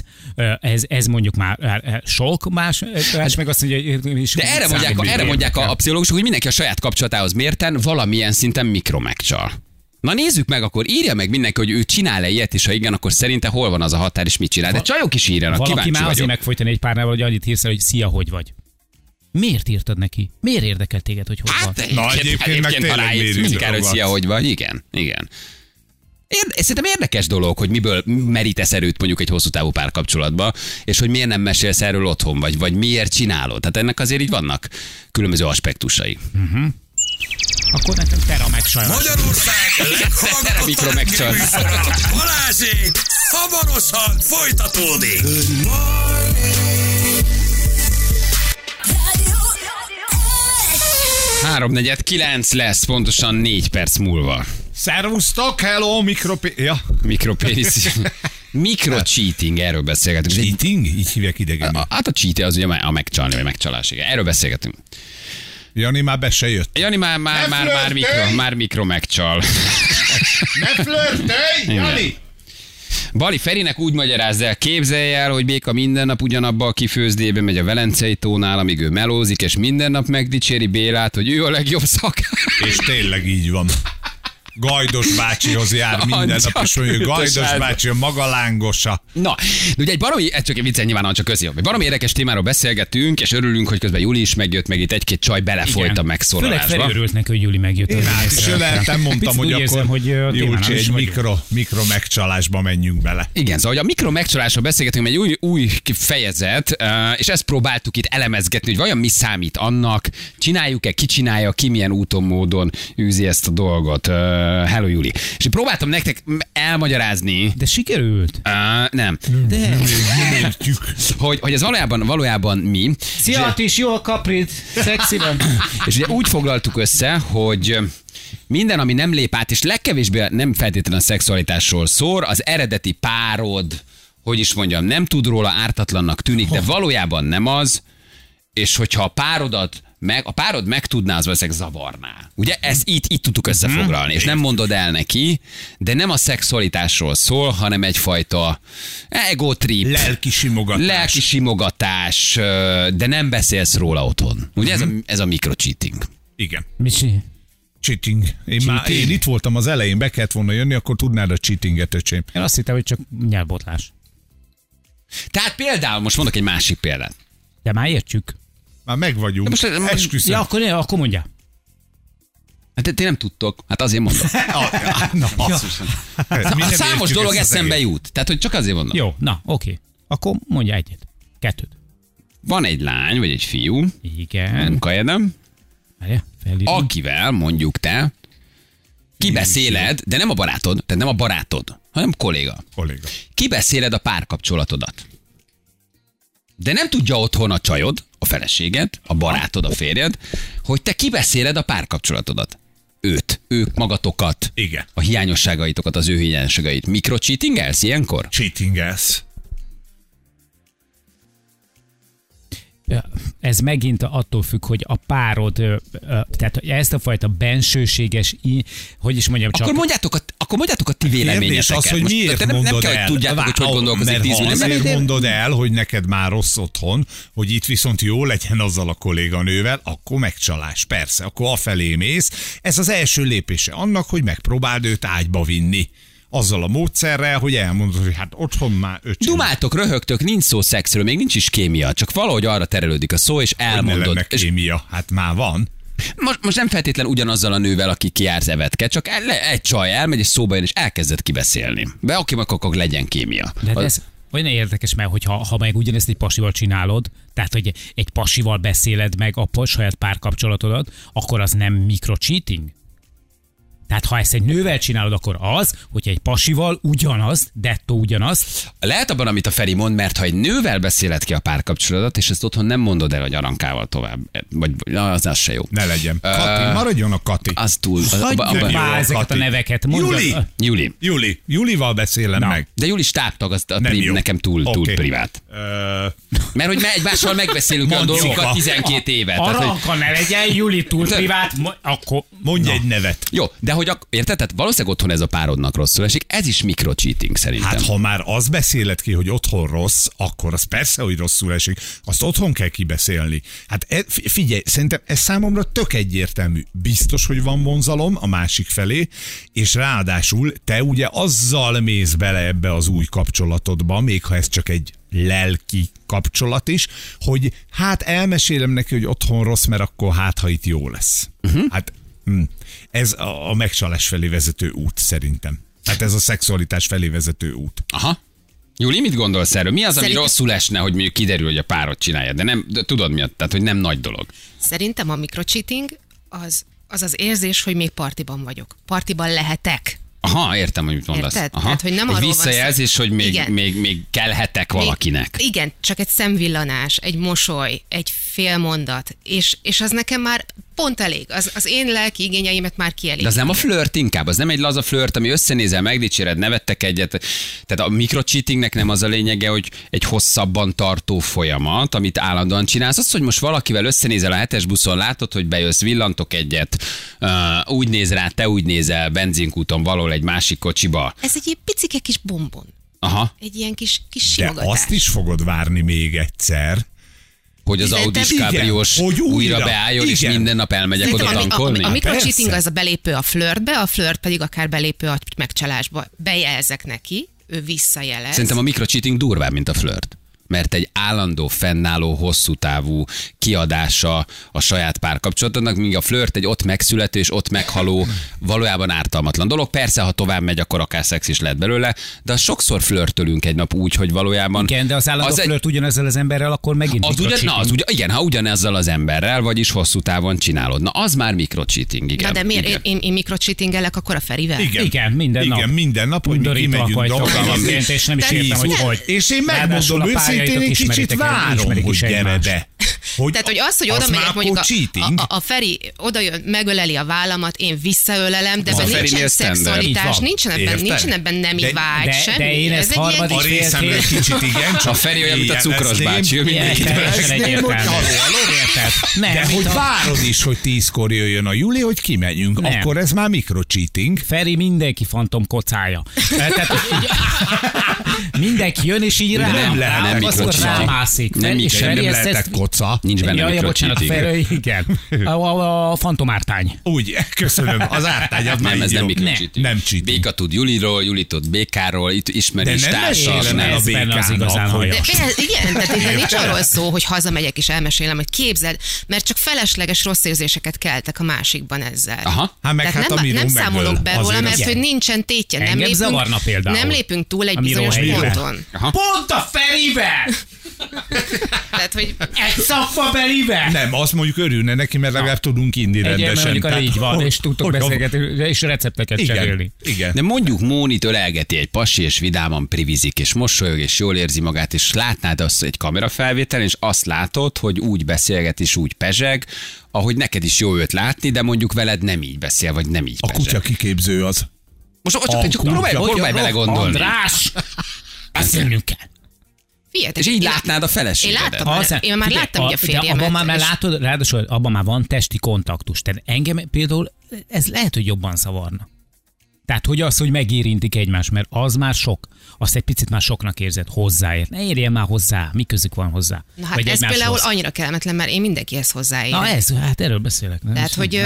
ez mondjuk már sok, más meg azt mondja, hogy... De erre mondják a pszichológusok, hogy mindenki a saját kapcsolatához mérten valamilyen szinten mikromegcsal. Na nézzük meg, akkor írja meg mindenki, hogy ő csinál-e ilyet, és ha igen, akkor szerinte hol van az a határ, és mit csinál. De csajok is írjanak, valaki kíváncsi már vagyok. azért megfojtani egy párnál, hogy annyit írsz el, hogy szia, hogy vagy. Miért írtad neki? Miért érdekel téged, hogy hol van? Egyébként ha ráírsz, mindig hogy szia, hogy vagy. Igen. Szerintem érdekes dolog, hogy miből merítesz erőt mondjuk egy hosszú távú párkapcsolatba, és hogy miért nem mesélsz erről otthon, vagy miért csinálod. Tehát ennek azért így vannak különböző aspektusai. Akkor nekem tera megsajnos. Magyarország leghallgatottabb műsora. Balázsék hamarosan folytatódik. 3:49 lesz, pontosan 4 perc múlva. Szervusztok, hello, Mikropénisz. Mikrocheating, erről beszélgetünk. Cheating? Így hívják idegenül. Hát a cheat az ugye a megcsalni, vagy megcsalás. Igen. Erről beszélgetünk. Jani már be se jött. Jani már mikro megcsal. Ne flörtölj, Jani! Bali Ferinek úgy magyarázza el, képzelj el, hogy Béka minden nap ugyanabba a kifőzdébe megy a Velencei tónál, amíg ő melózik, és minden nap megdicséri Bélát, hogy ő a legjobb szak. És tényleg így van. Gajdos bácsihoz jár minden nap, és mondja, Gajdos bácsi a maga lángosa. Na, de ugye egy baromi, ez csak egy viccen nyilván, csak közé. Egy baromi érdekes témáról beszélgetünk, és örülünk, hogy közben Juli is megjött, meg itt egy-két csaj belefolyt a megszólalásba. Főleg Feri örült neki, hogy Juli megjött. Én át is öleltem, mondtam, hogy akkor Julcsi, egy mikro megcsalásba menjünk bele. Igen, szóval hogy a mikro megcsalásra beszélgetünk, egy új fejezet, és ezt próbáltuk itt elemezgetni, hogy vajon mi számít annak, csináljuk-e, ki csinálja, ki milyen úton, módon űzi ezt a dolgot. Hello, Juli. És én próbáltam nektek elmagyarázni. De sikerült? Nem. De. hogy ez valójában mi. Szia, is jó a kaprid. Szexiben. És ugye úgy foglaltuk össze, hogy minden, ami nem lép át, és legkevésbé nem feltétlenül a szexualitásról szól, az eredeti párod, hogy is mondjam, nem tud róla, ártatlannak tűnik, de valójában nem az, és hogyha a párod megtudná, az valószínűleg zavarná. Ugye ezt így tudtuk összefoglalni, és nem mondod el neki, de nem a szexualitásról szól, hanem egyfajta ego trip. Lelki simogatás, de nem beszélsz róla otthon. Ugye ez a mikrocheating. Igen. Mi Cheating. Én itt voltam az elején, be kellett volna jönni, akkor tudnád a cheatinget, öcsém. Én azt hittem, hogy csak nyelvbotlás. Tehát például, most mondok egy másik példát. De már értjük. Már meg vagyunk. Esküszöm. Ja, akkor mondja. Hát ti nem tudtok. Hát azért mondom. Számos dolog eszembe jut. Tehát, hogy csak azért mondom. Jó, na, oké. Akkor mondja egyet. Kettőt. Van egy lány, vagy egy fiú. Igen. Munkahelyeden. Akivel mondjuk te kibeszéled, de nem a barátod, tehát nem a barátod, hanem kolléga. Kibeszéled a párkapcsolatodat. De nem tudja otthon a csajod, a feleséged, a barátod, a férjed, hogy te kibeszéled a párkapcsolatodat. Ők magatokat, igen. A hiányosságaitokat, az ő hiányosságait. Mikrocheatingelsz ilyenkor? Cheatingelsz. Ez megint attól függ, hogy a párod, tehát ezt a fajta bensőséges, hogy is mondjam, csak... Akkor mondjátok a ti véleményeteket. Az, hogy miért mondod nem kell, el. hogy tudjátok, hogy gondolkozik 10 millió. Azért mondod el, hogy neked már rossz otthon, hogy itt viszont jó legyen azzal a kolléganővel, akkor megcsalás. Persze, akkor afelé mész. Ez az első lépése annak, hogy megpróbáld őt ágyba vinni. Azzal a módszerrel, hogy elmondod, hogy hát otthon már dumáltok, röhögtök, nincs szó szexről, még nincs is kémia, csak valahogy arra terelődik a szó, és elmondod. Ne lenne kémia, hát már van. Most nem feltétlen ugyanazzal a nővel, aki kijársz evetke, csak egy csaj elmegy, és szóba jön, és elkezdett kibeszélni. Be aki akkor legyen kémia. De ez olyan érdekes, mert ha meg ugyanezt egy pasival csinálod, tehát hogy egy pasival beszéled meg a saját párkapcsolatodat, akkor az nem mikrocheating? Tehát ha ezt egy nővel csinálod, akkor az, hogyha egy pasival ugyanaz, dettó ugyanaz. Lehet abban, amit a Feri mond, mert ha egy nővel beszéled ki a párkapcsolatot, és ezt otthon nem mondod el, hogy arankával tovább, vagy az se jó. Ne legyen. Kati, maradjon a Kati. Az túl. Ezeket a neveket. Julival beszélem meg. De Juli stábtag, nekem túl privát. Mert hogy egymással megbeszélünk a dolgokat 12 évet. Aranka ne legyen, Juli túl privát, akkor... Mondj egy nevet. Jó, de hogy érted? Tehát valószínűleg otthon ez a párodnak rosszul esik, ez is mikrocheating szerintem. Hát ha már azt beszéled ki, hogy otthon rossz, akkor az persze, hogy rosszul esik. Azt otthon kell kibeszélni. Hát figyelj, szerintem ez számomra tök egyértelmű. Biztos, hogy van vonzalom a másik felé, és ráadásul te ugye azzal mész bele ebbe az új kapcsolatodba, még ha ez csak egy lelki kapcsolat is, hogy hát elmesélem neki, hogy otthon rossz, mert akkor hát, ha itt jó lesz. Hát ez a megcsalás felé vezető út szerintem. Hát ez a szexualitás felé vezető út. Aha. Júli, mit gondolsz erről? Mi az, ami rosszul esne, hogy mondjuk kiderül, hogy a párod csinálja? De tudod mi? Tehát, hogy nem nagy dolog. Szerintem a mikrocheating az érzés, hogy még partiban vagyok. Partiban lehetek. Aha, értem, hogy mit mondasz. Aha. Tehát, hogy nem egy visszajelzés, hogy még kelhetek valakinek. Igen, csak egy szemvillanás, egy mosoly, egy fél mondat, és az nekem már pont elég. Az én lelki igényeimet már kielég. De az nem a flört inkább, az nem egy laza flört, ami összenézel, megdicséred, nevettek egyet. Tehát a mikrocheatingnek nem az a lényege, hogy egy hosszabban tartó folyamat, amit állandóan csinálsz. Az, hogy most valakivel összenézel a 7-es buszon, látod, hogy bejössz, villantok egyet, úgy néz rá, te úgy nézel, benzinkúton valahol egy másik kocsiba. Ez egy ilyen picike kis bombon. Aha. Egy ilyen kis de azt is fogod várni még egyszer, hogy az Audis Cabriós újra beálljon, és minden nap elmegyek oda tankolni? A mikrocheating az a belépő a flörtbe, a flört pedig akár belépő a megcsalásba. Bejelzek neki, ő visszajelez. Szerintem a mikrocheating durvább, mint a flört. Mert egy állandó, fennálló, hosszú távú kiadása a saját párkapcsolatodnak, míg a flört egy ott megszülető és ott meghaló, valójában ártalmatlan dolog. Persze, ha tovább megy, akkor akár szex is lehet belőle, de sokszor flörtölünk egy nap úgy, hogy valójában... Igen, de az állandó flört ugyanezzel az emberrel, akkor megint igen, ha ugyanezzel az emberrel, vagyis hosszú távon csinálod. Na, az már mikrocheating, igen. Na, de miért én mikrocheatingelek akkor a Ferivel? Igen, minden nap. Igen, minden nap, hogy mi kimegyünk dolgozni. És nem is értem, hogy. És én megmondom őszintén, egy kicsit várom, hogy gyere be. Tehát, hogy az, hogy oda megyek, mondjuk a Feri odajön, megöleli a vállamat, én visszaölelem, de ebben nincsen szexualitás, nincsen ebben nemi vágy, semmi. De én ezt harmadik részemről kicsit igen. A Feri olyan, mint a cukros bácsi, de hogy várod is, hogy 10-kor jöjjön a Juli, hogy kimegyünk, akkor ez már mikrocheating. Feri mindenki fantom kocája. Mindenki jön, és így nem rámászik. Nem lehetek koca. Nincs benne mikrocheating. Igen. A fantomártány. Úgy, köszönöm. Az ártány, az nem, ez nem mikrocheating. Nem cheating. Béka tud Juliról, Juli tud Békáról, itt ismerőstársas. Nem a Békának. Igen, tehát nincs arról szó, hogy hazamegyek és elmesélem, hogy képzeld, mert csak felesleges rossz érzéseket keltek a másikban ezzel. Aha. Nem számolok be róla, mert hogy nincsen tétje. Nem lépünk túl egy bizonyos ponton. Aha. Pont a Ferivel! Tehát, hogy... Egy szakmabelibe? Nem, azt mondjuk örülne neki, mert legalább tudunk inni rendesen. Tehát, így van, és tudtok beszélgetni, és recepteket cserélni. Igen. De mondjuk Mónit ölelgeti egy pasi, és vidáman privizik, és mosolyog, és jól érzi magát, és látnád azt egy kamerafelvétel, és azt látod, hogy úgy beszélget, és úgy pezseg, ahogy neked is jó őt látni, de mondjuk veled nem így beszél, vagy nem így pezseg. A kutya kiképző az. Most csak próbálj belegondolni. András! Beszélnünk kell. Figyelj, és így látnád a feleségedet. Én már láttam, hogy a férjemet. Abban már látod, ráadásul abban már van testi kontaktus. Tehát engem például ez lehet, hogy jobban zavarna. Tehát hogy az, hogy megérintik egymást, mert az már sok. Azt egy picit már soknak érzed hozzáért. Ne érjen már hozzá, mi közük van hozzá. Na hát ez például annyira kellemetlen, mert én mindenkihez hozzáérek. Na ez, hát erről beszélek. Nem? Tehát, hogy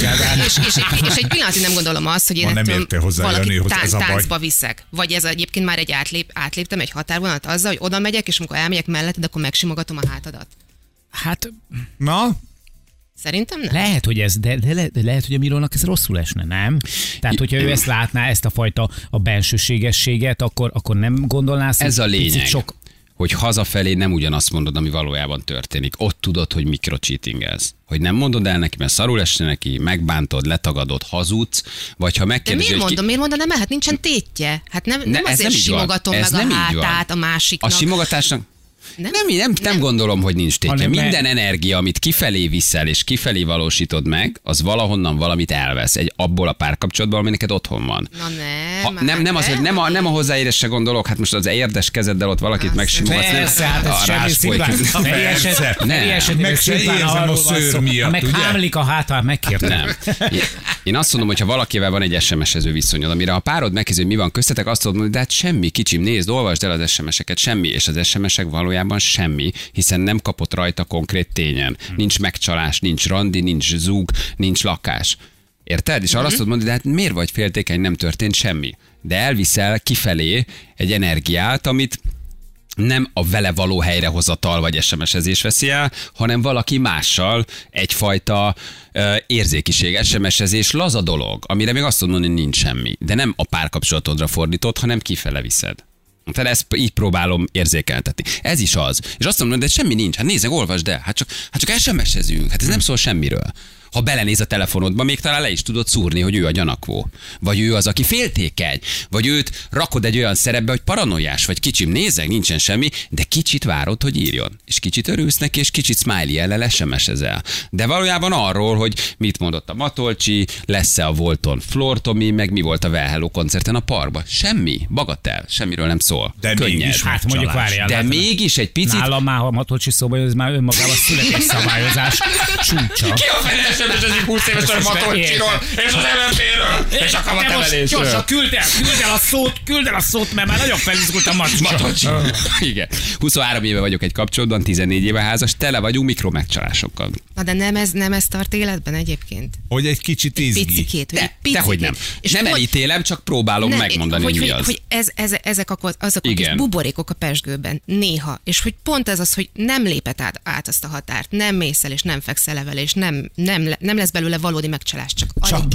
és egy pillanatig nem gondolom azt, hogy én ettől valaki táncba viszek. Vagy ez egyébként már egy átléptem egy határvonalat azzal, hogy oda megyek, és amikor elmegyek melletted, akkor megsimogatom a hátadat. Hát, na? Szerintem nem. Lehet, hogy ez, de lehet, hogy a Mirónak ez rosszul esne, nem? Tehát, hogyha ő ezt látná, ezt a fajta a bensőségességet, akkor nem gondolnász, ez a lényeg, hogy hazafelé nem ugyanazt mondod, ami valójában történik. Ott tudod, hogy mikrocheatingelsz. Hogy nem mondod el neki, mert szarul esne neki, megbántod, letagadod, hazudsz, vagy ha megkérdezi, de miért mondanám el? Hát nincsen tétje. Hát nem azért simogatom meg a hátát a másiknak. A simogatásnak Nem gondolom, hogy nincs tétje. Minden energia, amit kifelé viszel és kifelé valósítod meg, az valahonnan valamit elvesz. Abból a párkapcsolatból, ami neked otthon van. Na nem a hozzáérésre gondolok, hát most az érdes kezeddel ott valakit megsimogatsz. Persze, hát ez semmi szilván. Meg se érzem a szőr miatt, meg hámlik a hátán, megkértem. Én azt mondom, hogy ha valakivel van egy SMS-ező viszonyod, amire a párod megkérdezi, hogy mi van köztetek, azt tudod mondani, de hát semmi, kicsim, nézd, olvasd el az SMS-eket, semmi, és az SMS-ek valójában semmi, hiszen nem kapott rajta konkrét tényen. Nincs megcsalás, nincs randi, nincs zúg, nincs lakás. Érted? És arra azt tudod mondani, de hát miért vagy féltékeny, nem történt semmi. De elviszel kifelé egy energiát, amit nem a vele való helyrehozatal vagy SMS-ezés veszi el, hanem valaki mással egyfajta érzékiség, SMS-ezés, laza dolog, amire még azt tudod mondani, hogy nincs semmi. De nem a párkapcsolatodra fordítod, hanem kifele viszed. Tehát ezt így próbálom érzékeltetni. Ez is az. És azt mondom, de semmi nincs. Hát nézzek, olvasd el. Hát csak SMS-ezünk. Hát ez nem szól semmiről. Ha belenéz a telefonodba, még talán le is tudod szúrni, hogy ő a gyanakvó. Vagy ő az, aki féltékeny. Vagy őt rakod egy olyan szerepbe, hogy paranoiás. Vagy kicsim, nézzek, nincsen semmi, de kicsit várod, hogy írjon. És kicsit örülsz neki, és kicsit smiley ellel SMS-ezel. De valójában arról, hogy mit mondott a Matolcsi, lesz-e a Volton Flortomi, meg mi volt a Well Hello koncerten a parkban. Semmi, bagatel, semmiről nem szól. De mégis hát mondjuk várjál. De mégis egy picit. Nálam már a Matolcsi szóba, ez már önmagában születésszabályozás csúcsa. Ki a fele SMS-ezik 20 évesen a Matolcsiról és az MNP-ről és a kamatemelésről? Gyorsan, küld el a szót, mert már nagyon felizgult a Matolcsi. Igen. 23 éve vagyok egy kapcsolatban, 14 éve házas, tele vagyunk mikromegcsalásokkal. Na de nem ez tart életben egyébként? Hogy egy kicsit izgi. Picikét. Dehogy nem. És nem elítélem, csak próbálom megmondani, hogy mi az. Hogy ezek azok a kis buborékok a pezsgőben néha. És hogy pont ez az, hogy nem lépett át azt a határt, nem mész el, és nem fekszel el vele, és nem lesz belőle valódi megcsalás, csak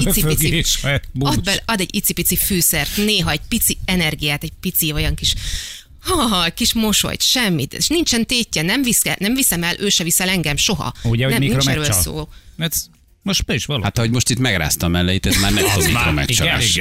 ad egy icipici fűszert, néha egy pici energiát, egy pici olyan kis mosolyt, semmit, és nincsen tétje, nem viszem el, ő se viszel engem soha. Ugye, hogy nincs erről szó. Most be is való. Hát ahogy most itt megráztam mellé, ez már nem a mikromegcsalás.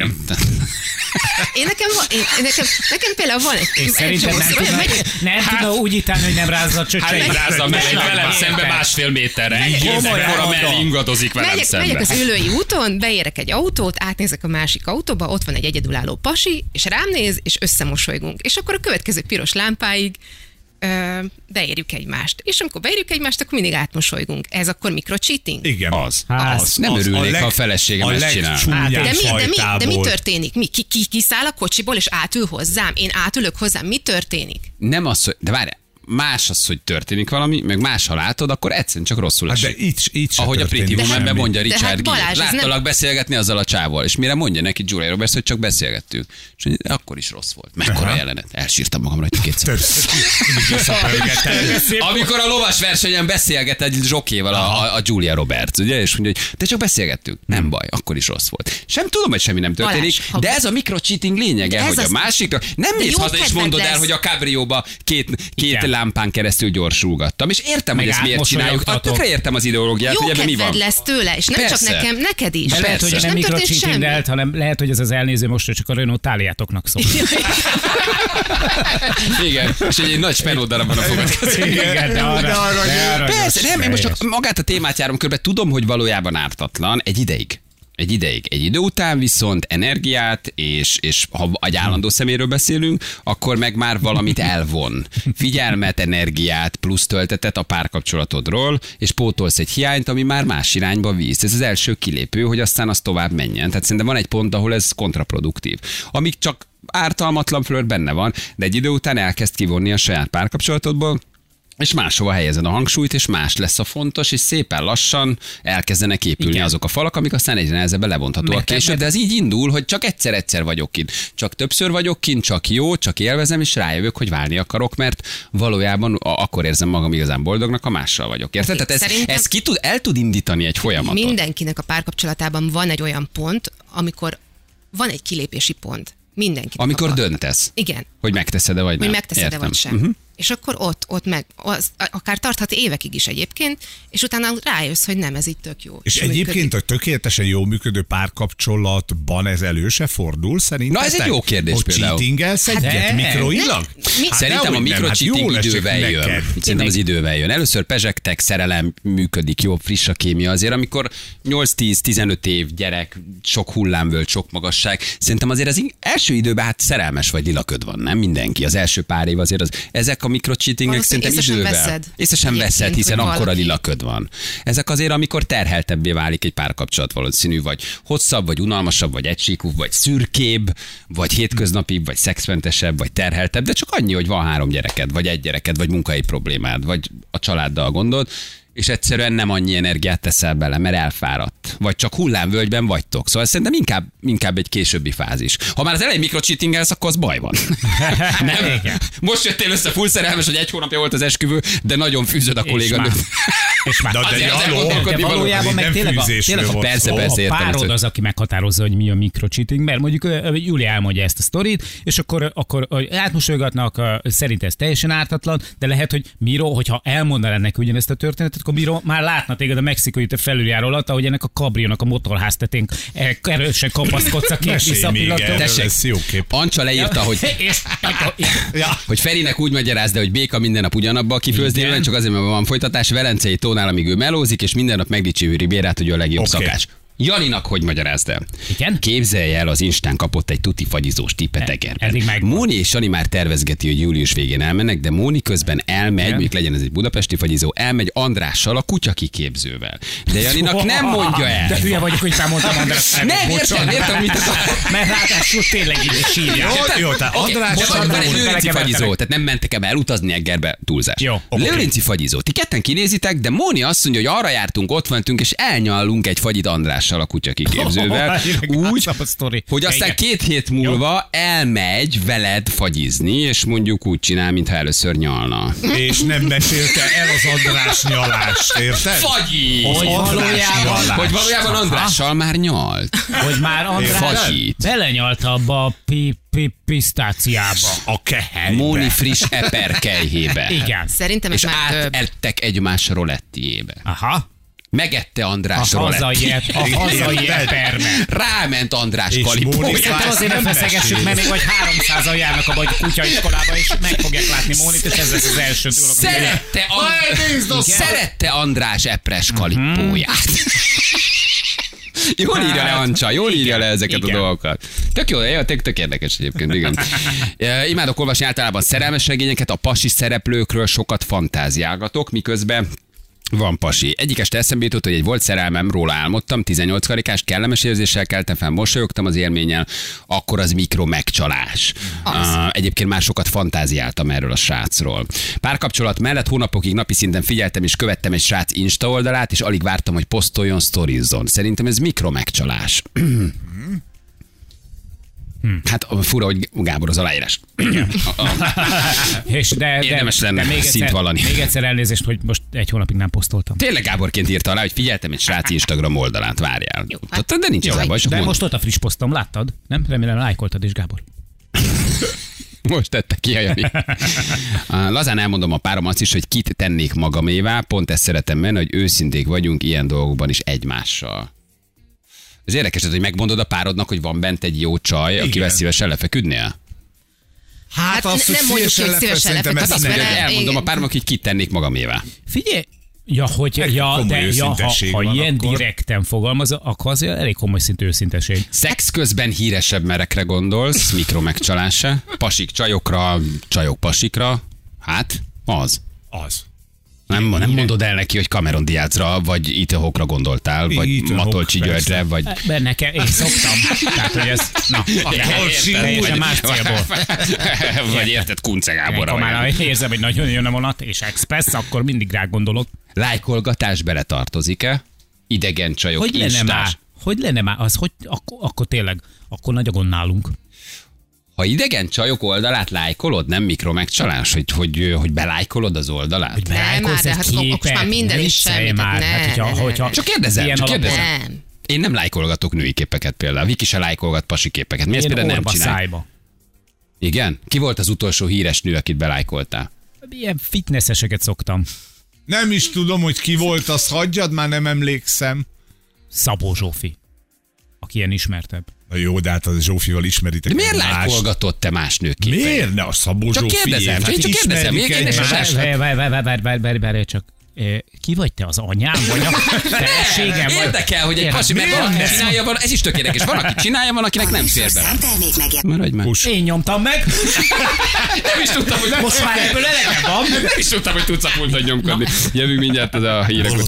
Nekem például van egy... Szerintem nem tudna úgy ítálni, hogy nem rázza a csöcseit. Hát nem rázza, mert velem szembe 1,5 méterre. Ekkora mellé ingadozik velem szembe. Megyek az ülői úton, beérek egy autót, átnézek a másik autóba, ott van egy egyedülálló pasi, és rám néz, és összemosolygunk. És akkor a következő piros lámpáig beérjük egymást. És amikor beérjük egymást, akkor mindig átmosolygunk. Ez akkor mikrocheating? Igen. Az. Nem örülnék, ha a feleségem ezt csinál. De mi történik? Kiszáll a kocsiból, és átül hozzám? Én átülök hozzám. Mi történik? Nem az, hogy... De várj, más az, hogy történik valami, meg más, ha látod, akkor egyszerűen csak rosszul esik. Hát de így ahogy a Pretty Womanben mondja Richard Gere. Láttalak beszélgetni azzal a csával, és mire mondja neki Julia Roberts, hogy csak beszélgettünk. És mondja, akkor is rossz volt. Mekkora jelenet. Elsírtam magam rajta kétszer. Amikor a lovas versenyen beszélget egy zsokéval a Julia Roberts, ugye, és mondja, hogy de csak beszélgettünk. Nem baj, akkor is rossz volt. Sem tudom, hogy semmi nem történik, de ez a mikrocheating lényege, hogy a másiknak nem mész haza és mondod el, hogy a Cabrióba két lámpán keresztül gyorsulgattam, és értem, Meg hogy ezt miért csináljuk. átmosolyogtatok. Tökre értem az ideológiát, Jó hogy ebben mi van. kedved lesz tőle, és nem Persze. csak nekem, neked is. De lehet, hogy És nem nem történt semmi. mikrocheatingelt, hanem lehet, hogy ez az elnéző most csak a Renault Táliátoknak szól. Igen, és egy nagy spenó darab van a fogad. Igen, de arra Persze, nem, én most csak magát a témát járom körbe, tudom, hogy valójában ártatlan egy ideig. Egy idő után viszont energiát, és ha egy állandó szeméről beszélünk, akkor meg már valamit elvon. Figyelmet, energiát, plusz töltetet a párkapcsolatodról, és pótolsz egy hiányt, ami már más irányba visz. Ez az első kilépő, hogy aztán az tovább menjen. Tehát szerintem van egy pont, ahol ez kontraproduktív. Amíg csak ártalmatlan flört benne van, de egy idő után elkezd kivonni a saját párkapcsolatodból, és máshova helyezed a hangsúlyt, és más lesz a fontos, és szépen lassan elkezdenek épülni Igen. azok a falak, amik aztán egyre nehezebben lebonthatóak később, de ez így indul, hogy csak egyszer vagyok kint. Csak többször vagyok kint, csak jó, csak élvezem, és rájövök, hogy válni akarok, mert valójában akkor érzem magam igazán boldognak, ha mással vagyok. Érted? Tehát Szerintem- ez el tud indítani egy folyamatot. Mindenkinek a párkapcsolatában van egy olyan pont, amikor van egy kilépési pont. Mindenkinek. Amikor a döntesz, Igen. hogy megteszed-e vagy Hogy nem. megteszed-e Értem. vagy sem. Mhm. És akkor ott meg, akár tarthat évekig is egyébként, és utána rájössz, hogy nem, ez így tök jó. És egyébként a tökéletesen jól működő párkapcsolatban ez elő se fordul, szerintem. Na, ez egy jó kérdés hogy például. cheatingelsz egyet de- mikroilag? Szerintem a mikrocheating idővel jön. Szerintem az idővel jön. Először pezsegtek, szerelem működik, jó, friss a kémia. Azért, amikor 8-10-15 év gyerek, sok hullámvölgy, sok magasság, szerintem azért az első időben hát szerelmes vagy lilaköd van, nem mindenki. Az első pár év azért ezek a mikrocheatingek szerintem Valószínűleg észre sem idővel. veszed. Észre sem veszed, Egyébként, hiszen hogy akkora valaki- lilaköd van. Ezek azért, amikor terheltebbé válik egy párkapcsolat valószínű, vagy hosszabb, vagy unalmasabb, vagy egysíkú, vagy szürkébb, vagy hétköznapibb, vagy szexmentesebb, vagy terheltebb, de csak annyi, hogy van 3 gyereked, vagy 1 gyereked, vagy munkai problémád, vagy a családdal gondod, és egyszerűen nem annyi energiát teszel bele, mert elfáradt. Vagy csak hullámvölgyben vagytok. Szóval szerintem inkább egy későbbi fázis. Ha már az elején mikrocheatingelsz, akkor az baj van. Nem? Igen. Most jöttél össze full szerelmes, hogy 1 hónapja volt az esküvő, de nagyon fűzöd a kolléganőt. És már. De Azért haló, elgondolkodni De valójában való. meg Nem tényleg fűzésről tényleg volt persze, szó. persze. a értem, párod hogy- az, aki meghatározza, hogy mi a mikrocheating, mert mondjuk Júli elmondja ezt a sztorit, és akkor átmosolygatnak, szerint ez teljesen ártatlan, de lehet, hogy Miro, hogyha elmondanád neki ugyanezt a történetet, akkor Miro már látna téged a mexikói felüljáró alatt, ahogy ennek a kabriónak a motorháztetén erősen kapaszkodsz a két Mesélj még visszapillantót. erről, Tessék. ez jó kép. Ancsa leírta, hogy És hogy Ferinek úgy magyarázd, hogy béka minden nap ugyanabba a kifőzdében, csak azért, mert van folytatás, Velencei tónál, amíg ő melózik, és minden nap megdicséri Ribérát, hogy ő a legjobb Oké. szakás. Janinak hogy magyarázd el? Igen? Képzelj el, az Instán kapott egy tuti fagyizós tippet Egerben. eddig megvan. Móni és Jani már tervezgeti, hogy július végén elmennek, de Móni közben elmegy, mondjuk legyen ez egy budapesti fagyizó, elmegy Andrással, a kutya kiképzővel. De Janinak nem mondja el. De hülye vagyok, hogy már mondtam András. Nem, értem, mit akar. Mert ráadásul tényleg így sírja. Jó, tehát Oké, András bocsánat, van egy András- lőrinci András- fagyizó, tehát nem mentek el elutazni Egerbe, túlzás. Jó, Lőrinci fagyizó. Ti ketten kinézitek, de Móni azt mondja, hogy arra jártunk, ott mentünk, és elnyallunk egy fagyit Andrással, a kutya kiképzővel. Úgy, a sztori. hogy aztán Igen. 2 hét múlva elmegy veled fagyizni, és mondjuk úgy csinál, mintha először nyalna. És nem mesélte el az András nyalást, érted? Fagyi! Hogy valójában, Hogy valójában Andrással már nyalt. hogy már András Fagyit. belenyalt abba a pisztáciába. A kehelybe. Móni friss eperkelyhébe. Igen. Szerintem ez És már több. átettek egymás rolettiébe. Aha. Megette András A hazai rolettjét. eperme. Ráment András És Móni kalipójára. Hát azért ne feszegessük, mert még vagy 300-an járnak abba a kutyaiskolába, és meg fogják látni Mónit, és ez lesz az első dolog. Szerette András epres kalipóját. Jól írja le, Ancsa, jól írja le ezeket a dolgokat. Tök jó, tök érdekes egyébként, igen. Imádok olvasni általában szerelmes regényeket, a pasi szereplőkről sokat fantáziálgatok, miközben van pasi. Egyik este eszembe jutott, hogy egy volt szerelmem, róla álmodtam, 18 karikás, kellemes érzéssel keltem fel, mosolyogtam az élménnyel, akkor az mikro megcsalás. Egyébként már sokat fantáziáltam erről a srácról. Párkapcsolat mellett hónapokig napi szinten figyeltem és követtem egy srác Insta oldalát, és alig vártam, hogy posztoljon, sztorizzon. Szerintem ez mikro megcsalás. Hát fura, hogy Gábor az aláírás. És Érdemes lenne szint vallani. Még egyszer elnézést, hogy most 1 hónapig nem posztoltam. Tényleg Gáborként írta alá, hogy figyeltem egy srác Instagram oldalát, várjál. De nincs Jó, ezzel baj, csak De mond. most ott a friss posztom, láttad? Nem? Remélem lájkoltad is, Gábor. Most tette ki a Jani. Lazán elmondom a párom azt is, hogy kit tennék magamévá, pont ezt szeretem benne, hogy őszinték vagyunk ilyen dolgokban is egymással. Ez érdekes, hogy megmondod a párodnak, hogy van bent egy jó csaj, akivel szívesen lefeküdnél? Hát nem mondjuk, hogy szívesen Hát azt mondja, hogy lefeküdsz. elmondom a páromnak, hogy kit tennék magamévá. Figyelj, ha ilyen direkten fogalmaz, akkor az elég komoly szintű őszinteség. Szex közben híresebb merekre gondolsz, mikromegcsalása, pasik csajokra, csajok pasikra, hát az. Az. Nem mondod el neki, hogy Cameron Diazra, vagy Ethan Hawke-ra gondoltál, vagy Ethan Matolcsi Hawke, Györgyre, vagy... Nekem, én szoktam. Tehát, hogy ez, na, teljesen más célból. Vagy érted, Kunce Gáborra. Ha már érzem, hogy nagyon jön a vonat, és express, akkor mindig rá gondolok. Lájkolgatás beletartozik-e? Idegen csajok, Hogy lenne már? instás. Hogy lenne már? Az, hogy akkor tényleg, akkor nagy a gond nálunk. Ha idegen csajok oldalát lájkolod, nem mikromegcsalás, hogy belájkolod az oldalát? Nem, már, de hát akkor már minden is semmi. Csak kérdezem. Nem. Én nem lájkolgatok női képeket például. Viki se lájkolgat pasi képeket. Mi ezt például nem csinálj? Szájba. Igen? Ki volt az utolsó híres nő, akit belájkoltál? Ilyen fitnesseseket szoktam. Nem is tudom, hogy ki volt, azt hagyjad, már nem emlékszem. Szabó Zsófi, aki ilyen ismertebb. Na jó, de hát az Zsófival ismeritek. De miért más. lájkolgatod te más nők képeit? Miért ne a Szabó Csak Zsófiét? kérdezem, Hát én csak kérdezem. ismerik Én Csak ki vagy te, az anyám, vagy a feleségem? vagy? Érdekel, hogy egy pasi, mert valaki csinálja, ez is tök érdekes. Van, aki csinálja, van, akinek nem fér be. Maradj meg. Én nyomtam meg. Nem is tudtam, hogy Most már ebből elegem van. Nem is tudtam, hogy tudsz a pulton nyomkodni. Jövünk mindjárt ez a hírek.